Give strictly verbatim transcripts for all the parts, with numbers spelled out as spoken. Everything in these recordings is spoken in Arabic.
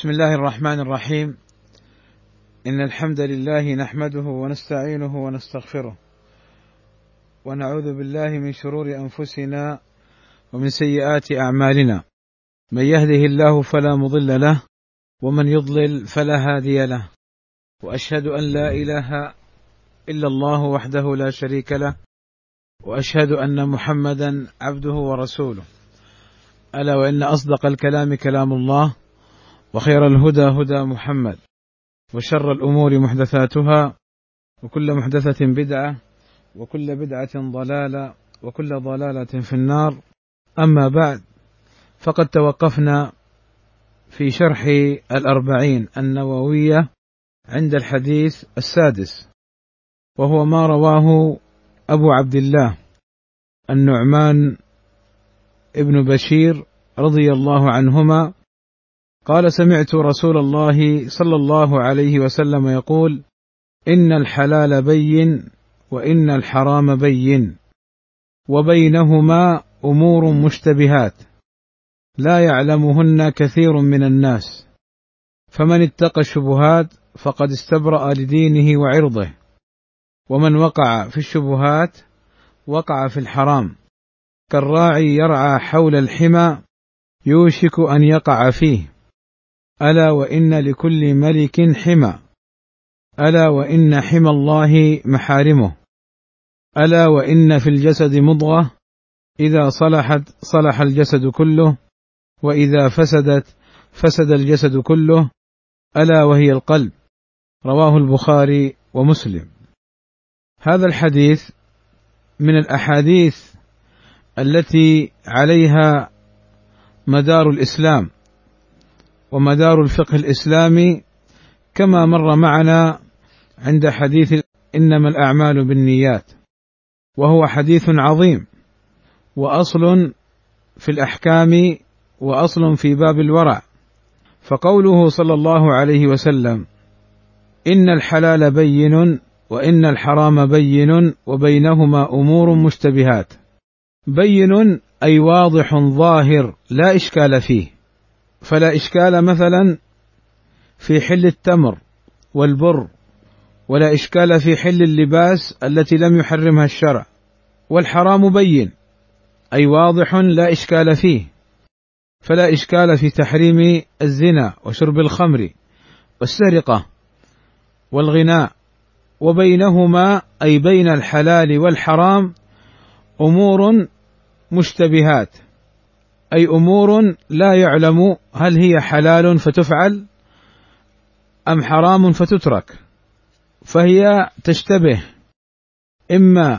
بسم الله الرحمن الرحيم. إن الحمد لله نحمده ونستعينه ونستغفره، ونعوذ بالله من شرور أنفسنا ومن سيئات أعمالنا. من يهده الله فلا مضل له، ومن يضلل فلا هادي له، وأشهد أن لا إله إلا الله وحده لا شريك له، وأشهد أن محمدا عبده ورسوله. ألا وإن أصدق الكلام كلام الله، وخير الهدى هدى محمد، وشر الأمور محدثاتها، وكل محدثة بدعة، وكل بدعة ضلالة، وكل ضلالة في النار. أما بعد، فقد توقفنا في شرح الأربعين النووية عند الحديث السادس، وهو ما رواه أبو عبد الله النعمان ابن بشير رضي الله عنهما قال: سمعت رسول الله صلى الله عليه وسلم يقول: إن الحلال بين، وإن الحرام بين، وبينهما أمور مشتبهات لا يعلمهن كثير من الناس، فمن اتقى الشبهات فقد استبرأ لدينه وعرضه، ومن وقع في الشبهات وقع في الحرام، كالراعي يرعى حول الحمى يوشك أن يقع فيه. ألا وإن لكل ملك حمى، ألا وإن حمى الله محارمه، ألا وإن في الجسد مضغة إذا صلحت صلح الجسد كله، وإذا فسدت فسد الجسد كله، ألا وهي القلب. رواه البخاري ومسلم. هذا الحديث من الأحاديث التي عليها مدار الإسلام ومدار الفقه الإسلامي، كما مر معنا عند حديث إنما الأعمال بالنيات، وهو حديث عظيم وأصل في الأحكام وأصل في باب الورع. فقوله صلى الله عليه وسلم: إن الحلال بين، وإن الحرام بين، وبينهما أمور مشتبهات. بين أي واضح ظاهر لا إشكال فيه، فلا إشكال مثلا في حل التمر والبر، ولا إشكال في حل اللباس التي لم يحرمها الشرع. والحرام بين أي واضح لا إشكال فيه، فلا إشكال في تحريم الزنا وشرب الخمر والسرقة والغناء. وبينهما أي بين الحلال والحرام أمور مشتبهات، أي أمور لا يعلم هل هي حلال فتفعل أم حرام فتترك، فهي تشتبه، إما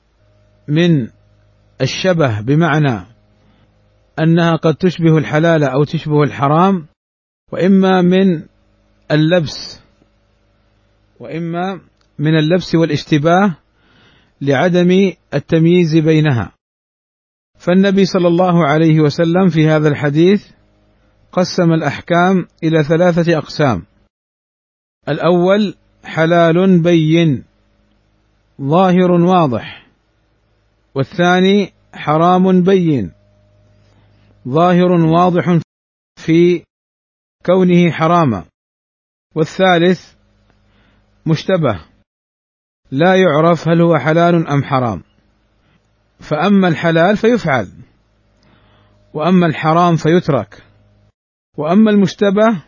من الشبه بمعنى أنها قد تشبه الحلال أو تشبه الحرام، وإما من اللبس وإما من اللبس والاشتباه لعدم التمييز بينها. فالنبي صلى الله عليه وسلم في هذا الحديث قسم الأحكام إلى ثلاثة أقسام: الأول حلال بين ظاهر واضح، والثاني حرام بين ظاهر واضح في كونه حراما، والثالث مشتبه لا يعرف هل هو حلال أم حرام. فأما الحلال فيفعل، وأما الحرام فيترك، وأما المشتبه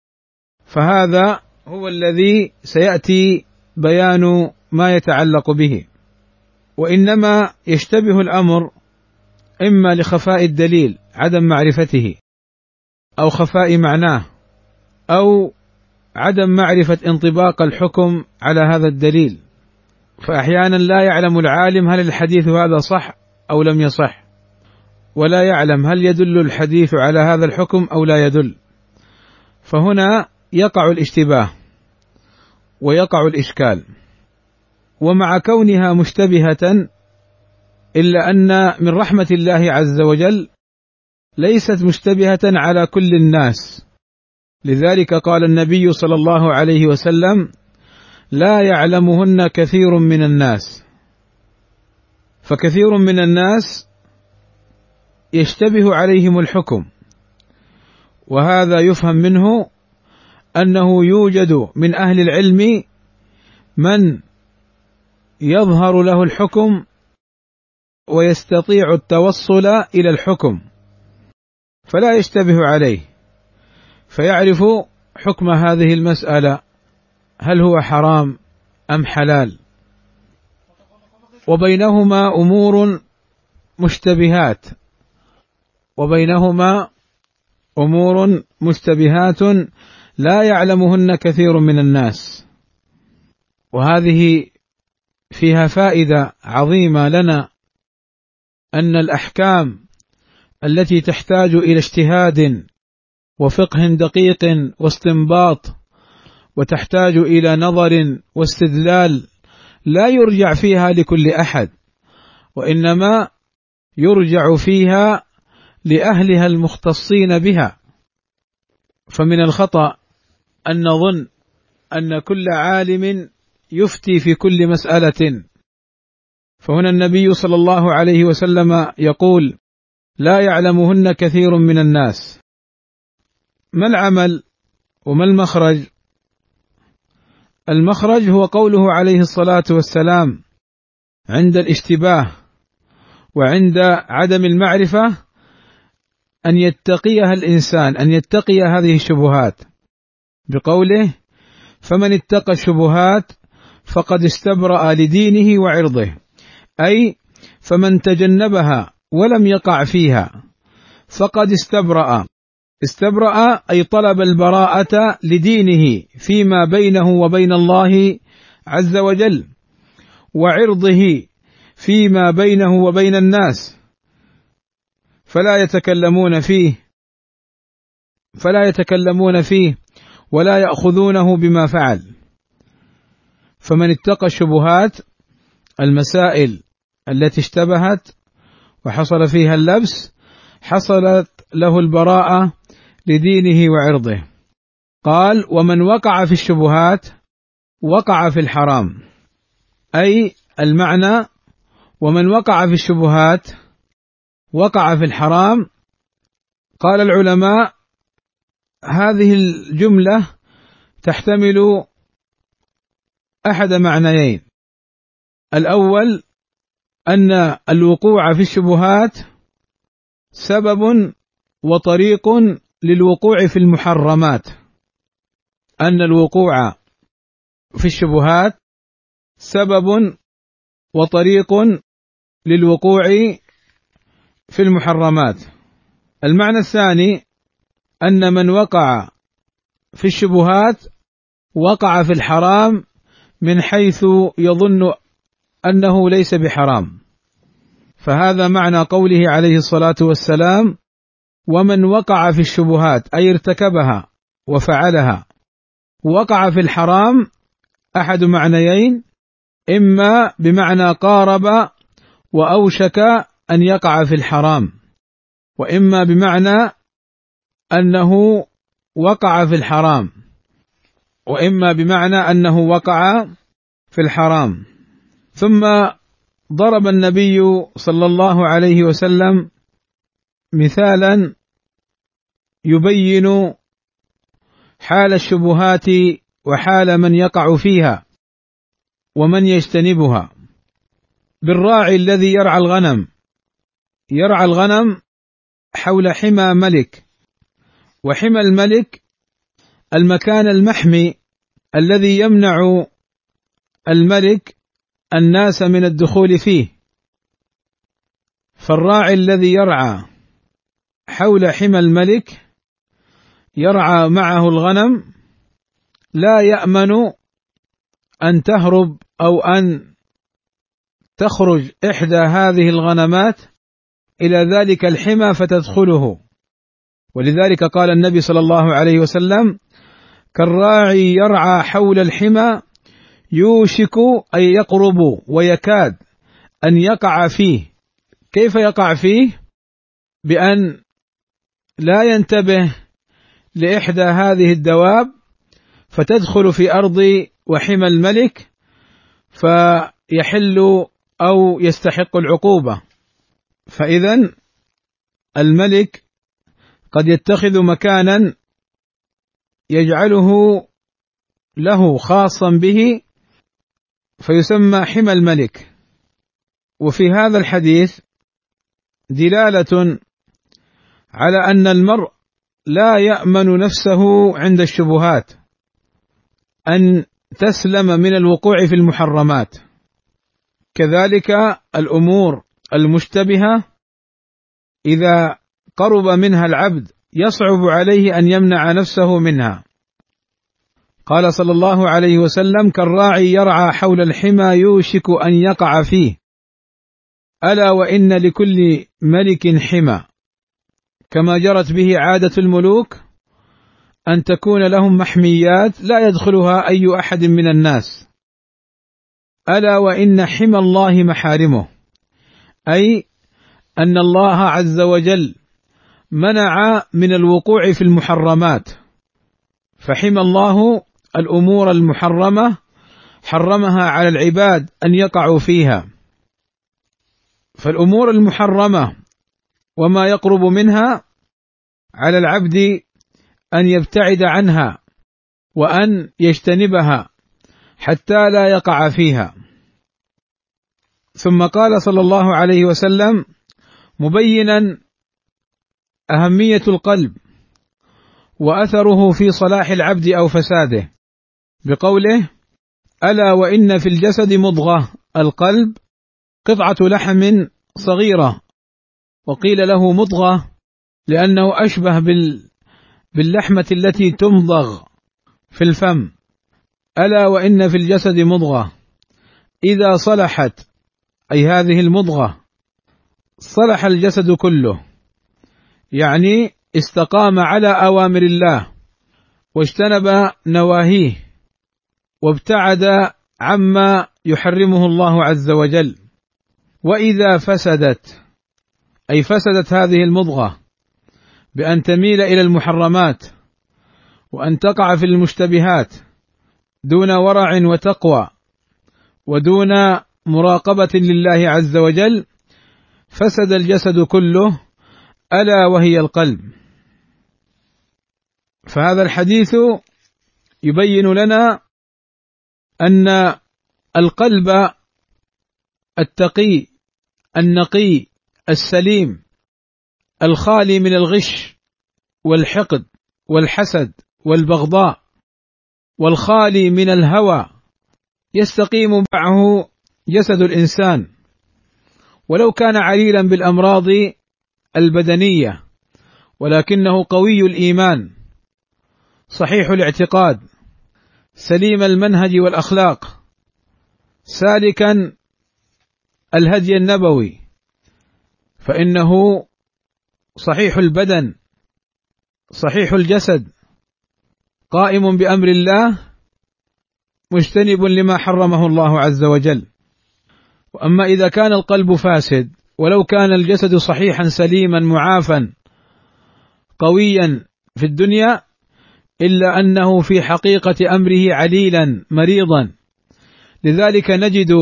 فهذا هو الذي سيأتي بيان ما يتعلق به. وإنما يشتبه الأمر إما لخفاء الدليل عدم معرفته، أو خفاء معناه، أو عدم معرفة انطباق الحكم على هذا الدليل. فأحيانا لا يعلم العالم هل الحديث هذا صح أو لم يصح، ولا يعلم هل يدل الحديث على هذا الحكم أو لا يدل، فهنا يقع الاشتباه ويقع الإشكال. ومع كونها مشتبهة، إلا أن من رحمة الله عز وجل ليست مشتبهة على كل الناس، لذلك قال النبي صلى الله عليه وسلم: لا يعلمهن كثير من الناس. فكثير من الناس يشتبه عليهم الحكم، وهذا يفهم منه أنه يوجد من أهل العلم من يظهر له الحكم ويستطيع التوصل إلى الحكم فلا يشتبه عليه، فيعرف حكم هذه المسألة هل هو حرام أم حلال، وبينهما أمور مشتبهات وبينهما أمور مشتبهات لا يعلمهن كثير من الناس، وهذه فيها فائدة عظيمة لنا، أن الأحكام التي تحتاج إلى اجتهاد وفقه دقيق واستنباط وتحتاج إلى نظر واستدلال لا يرجع فيها لكل أحد، وإنما يرجع فيها لأهلها المختصين بها. فمن الخطأ أن نظن أن كل عالم يفتي في كل مسألة، فهنا النبي صلى الله عليه وسلم يقول لا يعلمهن كثير من الناس. ما العمل وما المخرج؟ المخرج هو قوله عليه الصلاة والسلام عند الاشتباه وعند عدم المعرفة أن يتقيها الإنسان، أن يتقي هذه الشبهات، بقوله فمن اتقى الشبهات فقد استبرأ لدينه وعرضه، أي فمن تجنبها ولم يقع فيها فقد استبرأ. استبرأ أي طلب البراءة لدينه فيما بينه وبين الله عز وجل، وعرضه فيما بينه وبين الناس، فلا يتكلمون فيه فلا يتكلمون فيه ولا يأخذونه بما فعل. فمن اتقى الشبهات، المسائل التي اشتبهت وحصل فيها اللبس، حصلت له البراءة لدينه وعرضه. قال ومن وقع في الشبهات وقع في الحرام، أي المعنى ومن وقع في الشبهات وقع في الحرام. قال العلماء هذه الجملة تحتمل أحد معنيين: الأول أن الوقوع في الشبهات سبب وطريق للوقوع في المحرمات، أن الوقوع في الشبهات سبب وطريق للوقوع في المحرمات. المعنى الثاني أن من وقع في الشبهات وقع في الحرام من حيث يظن أنه ليس بحرام. فهذا معنى قوله عليه الصلاة والسلام ومن وقع في الشبهات، أي ارتكبها وفعلها. وقع في الحرام أحد معنيين: إما بمعنى قارب وأوشك أن يقع في الحرام، وإما بمعنى أنه وقع في الحرام، وإما بمعنى أنه وقع في الحرام. ثم ضرب النبي صلى الله عليه وسلم مثالا يبين حال الشبهات وحال من يقع فيها ومن يجتنبها، بالراعي الذي يرعى الغنم يرعى الغنم حول حمى ملك، وحمى الملك المكان المحمي الذي يمنع الملك الناس من الدخول فيه. فالراعي الذي يرعى حول حمى الملك يرعى معه الغنم لا يأمن أن تهرب أو أن تخرج إحدى هذه الغنمات إلى ذلك الحمى فتدخله. ولذلك قال النبي صلى الله عليه وسلم كالراعي يرعى حول الحمى يوشك أن يقرب ويكاد أن يقع فيه. كيف يقع فيه؟ بأن لا ينتبه لإحدى هذه الدواب فتدخل في أرض وحمى الملك فيحل أو يستحق العقوبة. فإذن الملك قد يتخذ مكانا يجعله له خاصا به فيسمى حمى الملك. وفي هذا الحديث دلالة على أن المرء لا يأمن نفسه عند الشبهات، أن تسلم من الوقوع في المحرمات. كذلك الأمور المشتبهة إذا قرب منها العبد يصعب عليه أن يمنع نفسه منها. قال صلى الله عليه وسلم: كالراعي يرعى حول الحمى يوشك أن يقع فيه، ألا وإن لكل ملك حمى، كما جرت به عادة الملوك أن تكون لهم محميات لا يدخلها أي أحد من الناس. ألا وإن حمى الله محارمه، أي أن الله عز وجل منع من الوقوع في المحرمات، فحمى الله الأمور المحرمة حرمها على العباد أن يقعوا فيها. فالأمور المحرمة وما يقرب منها على العبد أن يبتعد عنها وأن يجتنبها حتى لا يقع فيها. ثم قال صلى الله عليه وسلم مبينا أهمية القلب وأثره في صلاح العبد أو فساده بقوله: ألا وإن في الجسد مضغة، القلب قطعة لحم صغيرة، وقيل له مضغة لأنه أشبه باللحمة التي تمضغ في الفم. ألا وإن في الجسد مضغة إذا صلحت، أي هذه المضغة، صلح الجسد كله، يعني استقام على أوامر الله واجتنب نواهيه وابتعد عما يحرمه الله عز وجل. وإذا فسدت، أي فسدت هذه المضغة بأن تميل إلى المحرمات وأن تقع في المشتبهات دون ورع وتقوى ودون مراقبة لله عز وجل، فسد الجسد كله، ألا وهي القلب. فهذا الحديث يبين لنا أن القلب التقي النقي السليم الخالي من الغش والحقد والحسد والبغضاء والخالي من الهوى يستقيم معه جسد الإنسان، ولو كان عليلا بالأمراض البدنية، ولكنه قوي الإيمان صحيح الاعتقاد سليم المنهج والأخلاق سالكا الهدي النبوي، فإنه صحيح البدن صحيح الجسد قائم بأمر الله مجتنب لما حرمه الله عز وجل. وأما إذا كان القلب فاسد ولو كان الجسد صحيحا سليما معافا قويا في الدنيا، إلا أنه في حقيقة أمره عليلا مريضا. لذلك نجد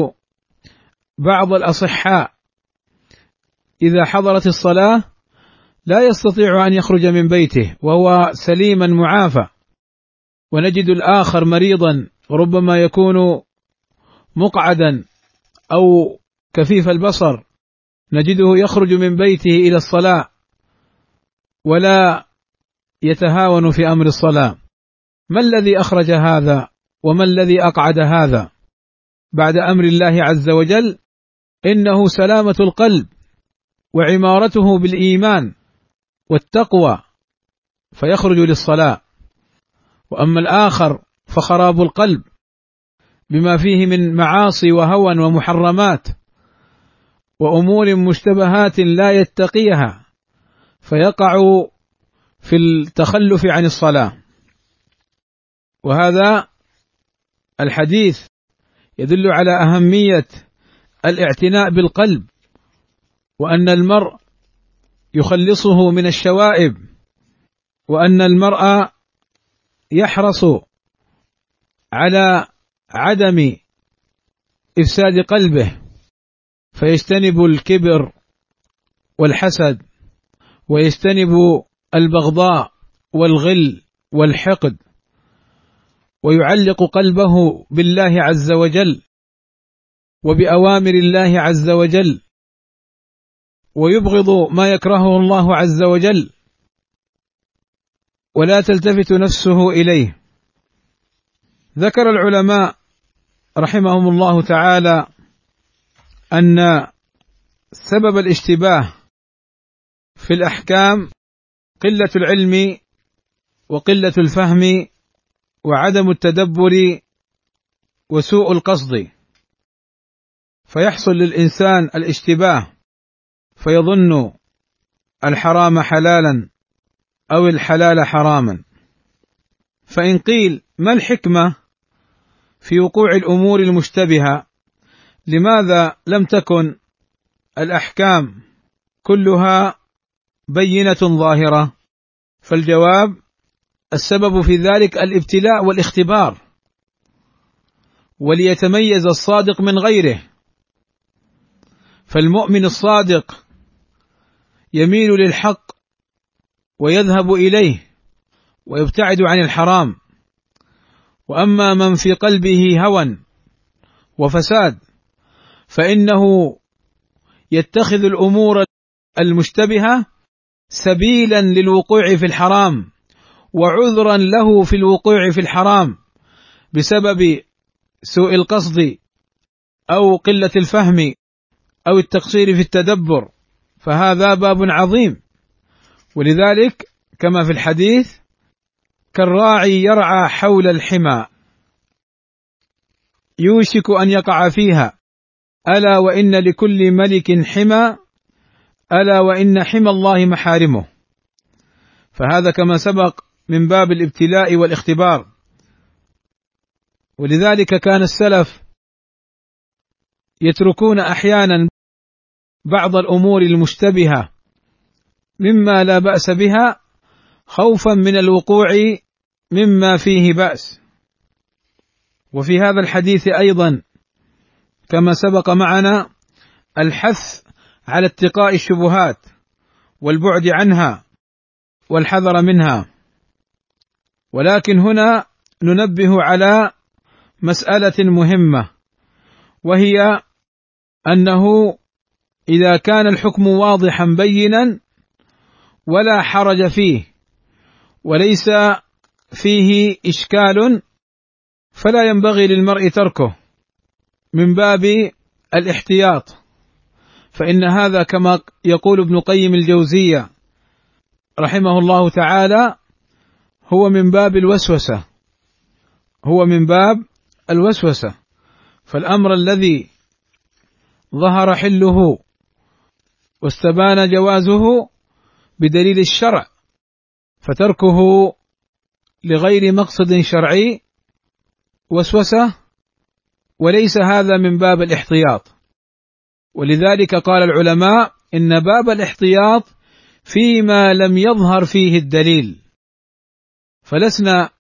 بعض الأصحاء إذا حضرت الصلاة لا يستطيع أن يخرج من بيته وهو سليما معافى، ونجد الآخر مريضا وربما يكون مقعدا أو كفيف البصر، نجده يخرج من بيته إلى الصلاة ولا يتهاون في أمر الصلاة. ما الذي أخرج هذا وما الذي أقعد هذا بعد أمر الله عز وجل؟ إنه سلامة القلب وعمارته بالإيمان والتقوى فيخرج للصلاة. وأما الآخر فخراب القلب بما فيه من معاصي وهوى ومحرمات وأمور مشتبهات لا يتقيها فيقع في التخلف عن الصلاة. وهذا الحديث يدل على أهمية الاعتناء بالقلب، وأن المرء يخلصه من الشوائب، وأن المرء يحرص على عدم إفساد قلبه فيجتنب الكبر والحسد ويجتنب البغضاء والغل والحقد ويعلق قلبه بالله عز وجل وبأوامر الله عز وجل، ويبغض ما يكرهه الله عز وجل، ولا تلتفت نفسه إليه. ذكر العلماء رحمهم الله تعالى أن سبب الاشتباه في الأحكام قلة العلم وقلة الفهم وعدم التدبر وسوء القصد، فيحصل للإنسان الاشتباه فيظن الحرام حلالا أو الحلال حراما. فإن قيل ما الحكمة في وقوع الأمور المشتبهة؟ لماذا لم تكن الأحكام كلها بينة ظاهرة؟ فالجواب: السبب في ذلك الابتلاء والاختبار، وليتميز الصادق من غيره. فالمؤمن الصادق يميل للحق ويذهب إليه ويبتعد عن الحرام، وأما من في قلبه هوى وفساد فإنه يتخذ الأمور المشتبهة سبيلا للوقوع في الحرام وعذرا له في الوقوع في الحرام بسبب سوء القصد أو قلة الفهم أو التقصير في التدبر، فهذا باب عظيم. ولذلك كما في الحديث: كالراعي يرعى حول الحمى يوشك أن يقع فيها، ألا وإن لكل ملك حمى، ألا وإن حمى الله محارمه. فهذا كما سبق من باب الابتلاء والاختبار. ولذلك كان السلف يتركون أحيانا بعض الأمور المشتبهة مما لا بأس بها خوفا من الوقوع مما فيه بأس. وفي هذا الحديث أيضا كما سبق معنا الحث على اتقاء الشبهات والبعد عنها والحذر منها. ولكن هنا ننبه على مسألة مهمة، وهي أنه إذا كان الحكم واضحا بينا ولا حرج فيه وليس فيه إشكال فلا ينبغي للمرء تركه من باب الاحتياط، فإن هذا كما يقول ابن قيم الجوزية رحمه الله تعالى هو من باب الوسوسة، هو من باب الوسوسة. فالأمر الذي ظهر حله واستبان جوازه بدليل الشرع فتركه لغير مقصد شرعي وسوسة، وليس هذا من باب الاحتياط. ولذلك قال العلماء إن باب الاحتياط فيما لم يظهر فيه الدليل، فلسنا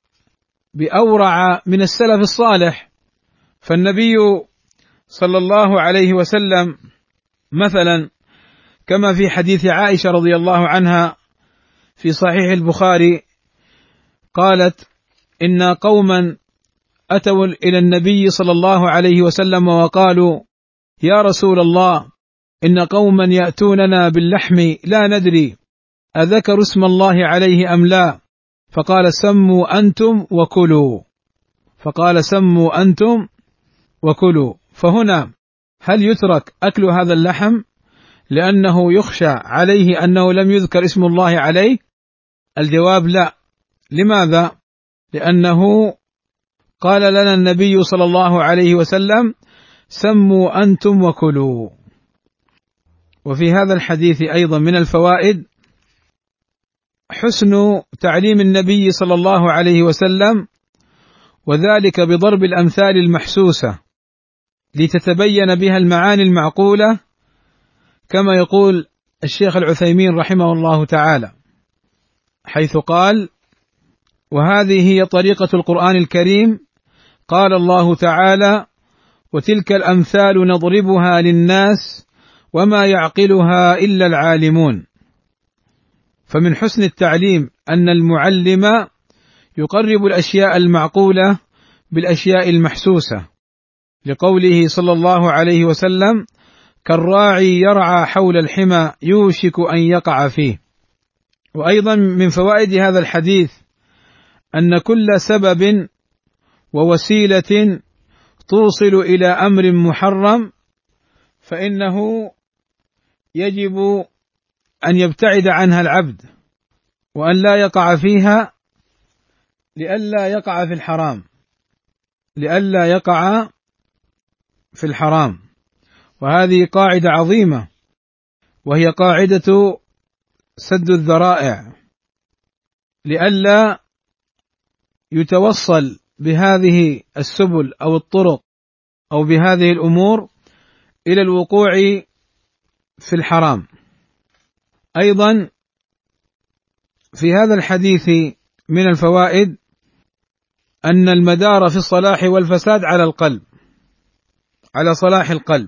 بأورع من السلف الصالح. فالنبي صلى الله عليه وسلم مثلا كما في حديث عائشة رضي الله عنها في صحيح البخاري قالت: إن قوما أتوا إلى النبي صلى الله عليه وسلم وقالوا: يا رسول الله، إن قوما يأتوننا باللحم لا ندري أذكر اسم الله عليه أم لا، فقال: سموا أنتم وكلوا، فقال: سموا أنتم وكلوا. فهنا هل يترك أكل هذا اللحم لأنه يخشى عليه أنه لم يذكر اسم الله عليه؟ الجواب: لا. لماذا؟ لأنه قال لنا النبي صلى الله عليه وسلم: سموا أنتم وكلوا. وفي هذا الحديث أيضا من الفوائد حسن تعليم النبي صلى الله عليه وسلم، وذلك بضرب الأمثال المحسوسة لتتبين بها المعاني المعقولة، كما يقول الشيخ العثيمين رحمه الله تعالى حيث قال: وهذه هي طريقة القرآن الكريم، قال الله تعالى: وتلك الأمثال نضربها للناس وما يعقلها إلا العالمون. فمن حسن التعليم أن المعلم يقرب الأشياء المعقولة بالأشياء المحسوسة، لقوله صلى الله عليه وسلم: كالراعي يرعى حول الحمى يوشك أن يقع فيه. وأيضا من فوائد هذا الحديث أن كل سبب ووسيلة توصل إلى أمر محرم فإنه يجب أن يبتعد عنها العبد وأن لا يقع فيها لئلا يقع في الحرام لئلا يقع في الحرام وهذه قاعدة عظيمة، وهي قاعدة سد الذرائع، لئلا يتوصل بهذه السبل أو الطرق أو بهذه الأمور إلى الوقوع في الحرام. أيضا في هذا الحديث من الفوائد أن المدار في الصلاح والفساد على القلب، على صلاح القلب،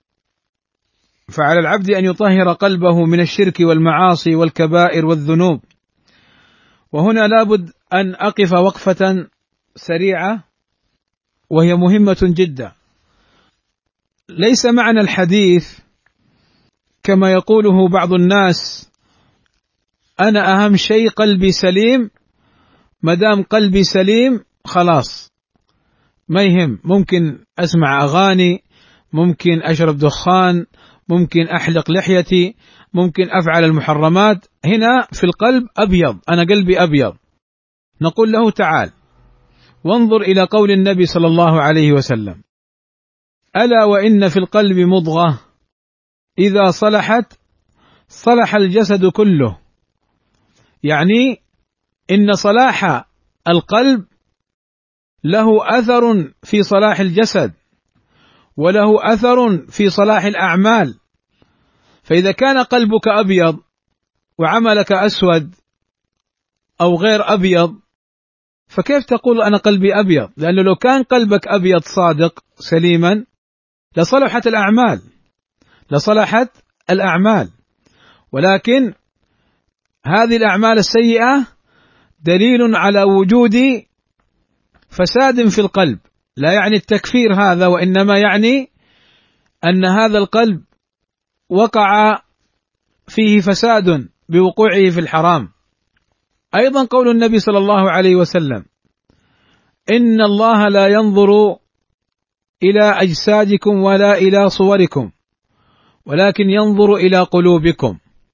فعلى العبد أن يطهر قلبه من الشرك والمعاصي والكبائر والذنوب. وهنا لابد أن أقف وقفة سريعة وهي مهمة جدا. ليس معنى الحديث كما يقوله بعض الناس: أنا أهم شيء قلبي سليم، مدام قلبي سليم خلاص ما يهم، ممكن أسمع أغاني، ممكن أشرب دخان، ممكن أحلق لحيتي، ممكن أفعل المحرمات. هنا في القلب أبيض، أنا قلبي أبيض. نقول له: تعال وانظر إلى قول النبي صلى الله عليه وسلم: ألا وإن في القلب مضغة إذا صلحت صلح الجسد كله. يعني إن صلاح القلب له أثر في صلاح الجسد، وله أثر في صلاح الأعمال. فإذا كان قلبك أبيض وعملك أسود أو غير أبيض، فكيف تقول أنا قلبي أبيض؟ لأنه لو كان قلبك أبيض صادق سليما لصلحت الأعمال لصلحت الأعمال ولكن هذه الأعمال السيئة دليل على وجود فساد في القلب، لا يعني التكفير هذا، وإنما يعني أن هذا القلب وقع فيه فساد بوقوعه في الحرام. أيضا قول النبي صلى الله عليه وسلم: إن الله لا ينظر إلى أجسادكم ولا إلى صوركم ولكن ينظر إلى قلوبكم.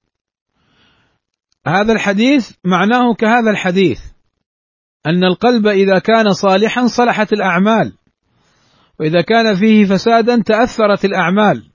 هذا الحديث معناه كهذا الحديث، أن القلب إذا كان صالحا صلحت الأعمال، وإذا كان فيه فسادا تأثرت الأعمال،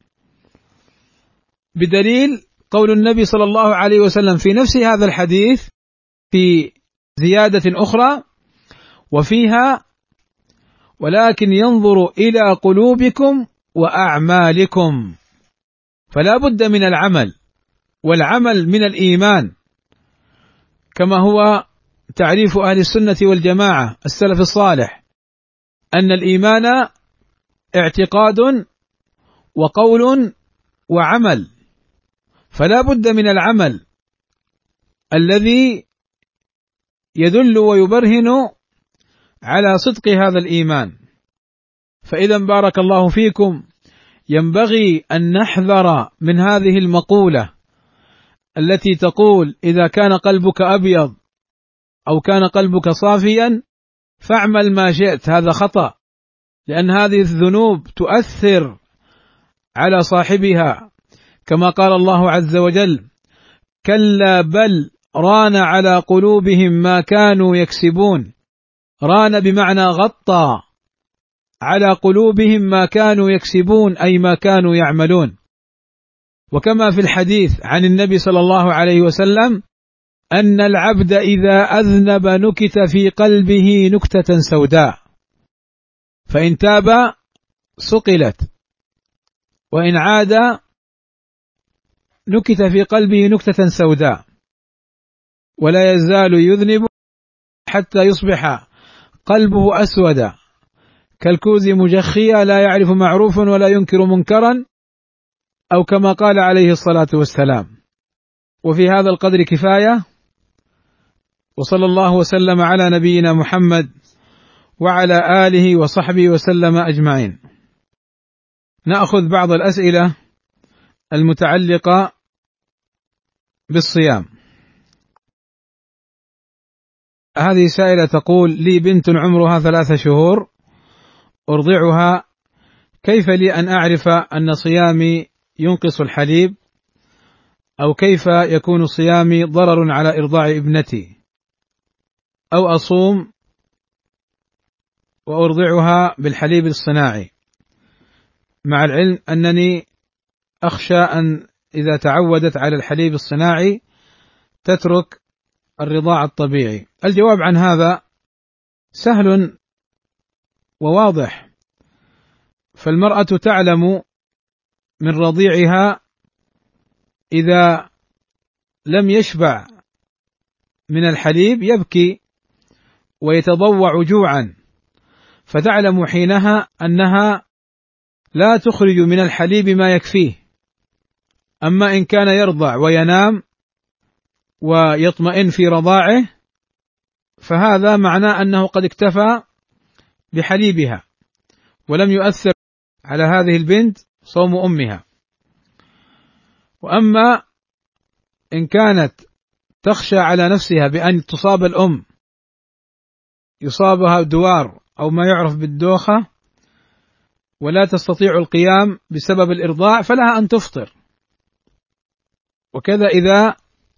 بدليل قول النبي صلى الله عليه وسلم في نفس هذا الحديث في زيادة أخرى وفيها: ولكن ينظر إلى قلوبكم وأعمالكم. فلا بد من العمل، والعمل من الإيمان، كما هو تعريف أهل السنة والجماعة السلف الصالح، أن الإيمان اعتقاد وقول وعمل. فلا بد من العمل الذي يدل ويبرهن على صدق هذا الإيمان. فإذا بارك الله فيكم ينبغي أن نحذر من هذه المقولة التي تقول: إذا كان قلبك أبيض أو كان قلبك صافيا فاعمل ما شئت. هذا خطأ، لأن هذه الذنوب تؤثر على صاحبها، كما قال الله عز وجل: كلا بل ران على قلوبهم ما كانوا يكسبون. ران بمعنى غطى على قلوبهم ما كانوا يكسبون، أي ما كانوا يعملون. وكما في الحديث عن النبي صلى الله عليه وسلم أن العبد إذا أذنب نكت في قلبه نكتة سوداء، فإن تاب صقلت، وإن عاد نكت في قلبه نكتة سوداء، ولا يزال يذنب حتى يصبح قلبه أسود كالكوز مجخيا لا يعرف معروفا ولا ينكر منكرا، أو كما قال عليه الصلاة والسلام. وفي هذا القدر كفاية، وصلى الله وسلم على نبينا محمد وعلى آله وصحبه وسلم أجمعين. نأخذ بعض الأسئلة المتعلقة بالصيام. هذه سائلة تقول: لي بنت عمرها ثلاث شهور أرضعها، كيف لي أن أعرف أن صيامي ينقص الحليب؟ أو كيف يكون صيامي ضرر على إرضاع ابنتي؟ أو أصوم وأرضعها بالحليب الصناعي، مع العلم أنني أخشى أن إذا تعودت على الحليب الصناعي تترك الرضاع الطبيعي. الجواب عن هذا سهل وواضح، فالمرأة تعلم من رضيعها إذا لم يشبع من الحليب يبكي ويتضوع جوعا، فتعلم حينها أنها لا تخرج من الحليب ما يكفيه. أما إن كان يرضع وينام ويطمئن في رضاعه فهذا معناه أنه قد اكتفى بحليبها ولم يؤثر على هذه البنت صوم أمها. وأما إن كانت تخشى على نفسها بأن تصاب الأم، يصابها دوار أو ما يعرف بالدوخة ولا تستطيع القيام بسبب الإرضاع، فلها أن تفطر. وكذا إذا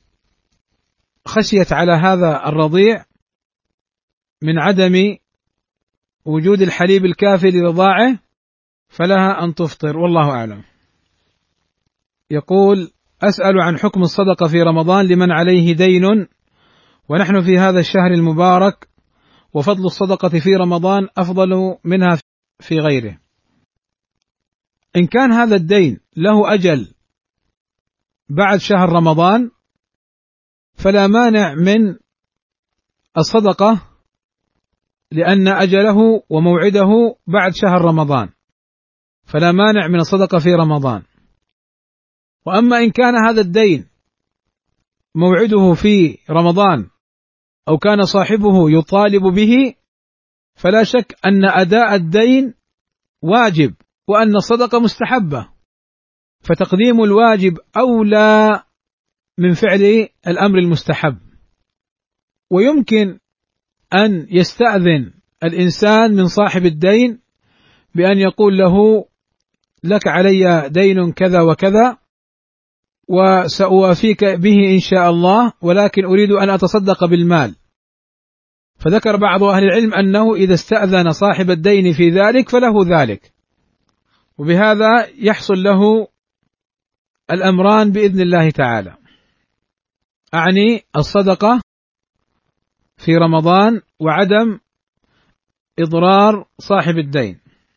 خشيت على هذا الرضيع من عدم وجود الحليب الكافي لرضاعه فلها أن تفطر، والله أعلم. يقول: أسأل عن حكم الصدقة في رمضان لمن عليه دين ونحن في هذا الشهر المبارك، وفضل الصدقة في رمضان أفضل منها في غيره. إن كان هذا الدين له أجل بعد شهر رمضان فلا مانع من الصدقة، لأن أجله وموعده بعد شهر رمضان، فلا مانع من الصدقة في رمضان. وأما إن كان هذا الدين موعده في رمضان أو كان صاحبه يطالب به، فلا شك أن أداء الدين واجب وأن الصدقة مستحبة، فتقديم الواجب أولى من فعل الأمر المستحب. ويمكن أن يستأذن الإنسان من صاحب الدين بأن يقول له: لك علي دين كذا وكذا وسأوافيك به إن شاء الله، ولكن أريد أن أتصدق بالمال. فذكر بعض أهل العلم أنه إذا استأذن صاحب الدين في ذلك فله ذلك، وبهذا يحصل له الأمران بإذن الله تعالى، أعني الصدقة في رمضان وعدم إضرار صاحب الدين.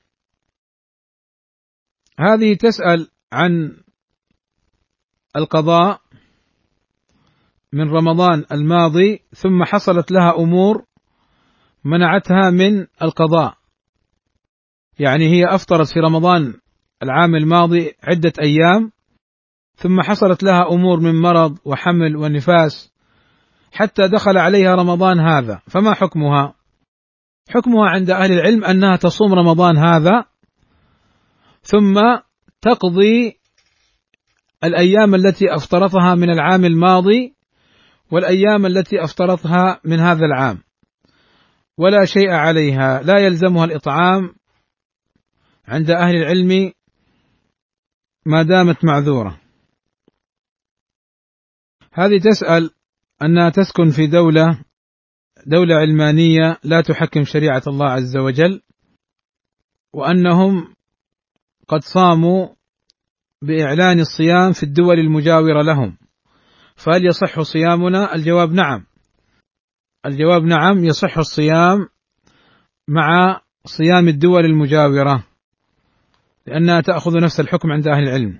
هذه تسأل عن القضاء من رمضان الماضي، ثم حصلت لها أمور منعتها من القضاء، يعني هي أفطرت في رمضان العام الماضي عدة أيام، ثم حصلت لها أمور من مرض وحمل ونفاس حتى دخل عليها رمضان هذا، فما حكمها؟ حكمها عند أهل العلم أنها تصوم رمضان هذا ثم تقضي الأيام التي أفطرتها من العام الماضي والأيام التي أفطرتها من هذا العام، ولا شيء عليها، لا يلزمها الإطعام عند أهل العلم ما دامت معذورة. هذه تسأل أنها تسكن في دولة دولة علمانية لا تحكم شريعة الله عز وجل، وأنهم قد صاموا بإعلان الصيام في الدول المجاورة لهم، فهل يصح صيامنا؟ الجواب نعم، الجواب نعم، يصح الصيام مع صيام الدول المجاورة لأنها تأخذ نفس الحكم عند أهل العلم.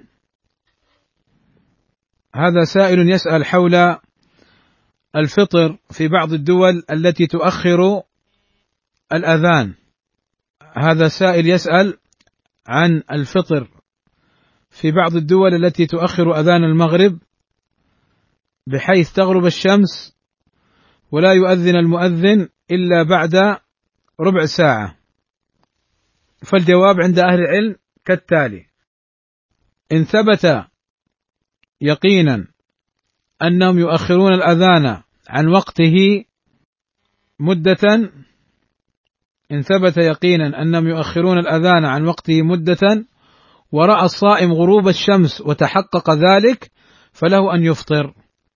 هذا سائل يسأل حول الفطر في بعض الدول التي تؤخر الأذان. هذا سائل يسأل عن الفطر في بعض الدول التي تؤخر أذان المغرب بحيث تغرب الشمس ولا يؤذن المؤذن إلا بعد ربع ساعة. فالجواب عند أهل العلم كالتالي: إن ثبت يقينا أنهم يؤخرون الأذان عن وقته مدة إن ثبت يقينا أنهم يؤخرون الأذان عن وقته مدة ورأى الصائم غروب الشمس وتحقق ذلك فله أن يفطر.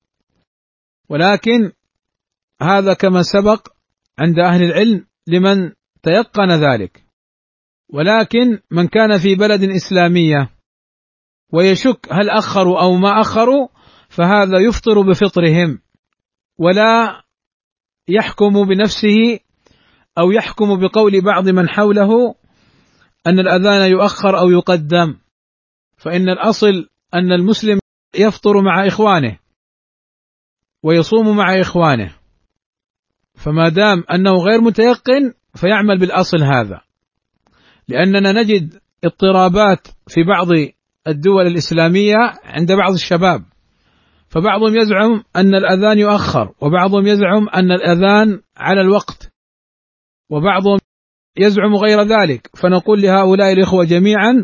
ولكن هذا كما سبق عند أهل العلم لمن تيقن ذلك. ولكن من كان في بلد إسلامية ويشك هل أخروا أو ما أخروا فهذا يفطر بفطرهم، ولا يحكم بنفسه أو يحكم بقول بعض من حوله أن الأذان يؤخر أو يقدم، فإن الأصل أن المسلم يفطر مع إخوانه ويصوم مع إخوانه، فما دام أنه غير متيقن فيعمل بالأصل هذا. لأننا نجد اضطرابات في بعض الدول الإسلامية عند بعض الشباب، فبعضهم يزعم أن الأذان يؤخر، وبعضهم يزعم أن الأذان على الوقت، وبعضهم يزعم غير ذلك. فنقول لهؤلاء الإخوة جميعا: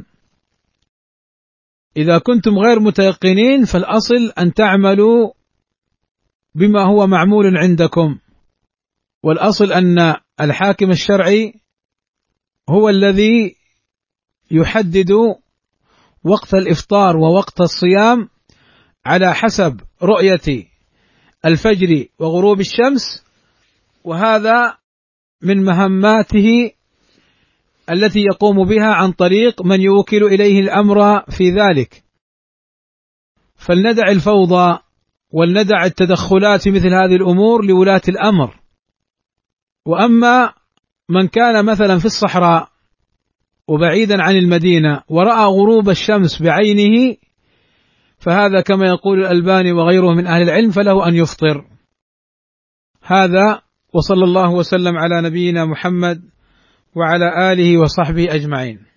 إذا كنتم غير متيقنين فالأصل أن تعملوا بما هو معمول عندكم، والأصل أن الحاكم الشرعي هو الذي يحدد وقت الإفطار ووقت الصيام على حسب رؤية الفجر وغروب الشمس، وهذا من مهماته التي يقوم بها عن طريق من يوكل إليه الأمر في ذلك. فلندع الفوضى ولندع التدخلات في مثل هذه الأمور لولاة الأمر. وأما من كان مثلا في الصحراء وبعيدا عن المدينة ورأى غروب الشمس بعينه فهذا كما يقول الألباني وغيره من أهل العلم فله أن يفطر. هذا، وصلى الله وسلم على نبينا محمد وعلى آله وصحبه أجمعين.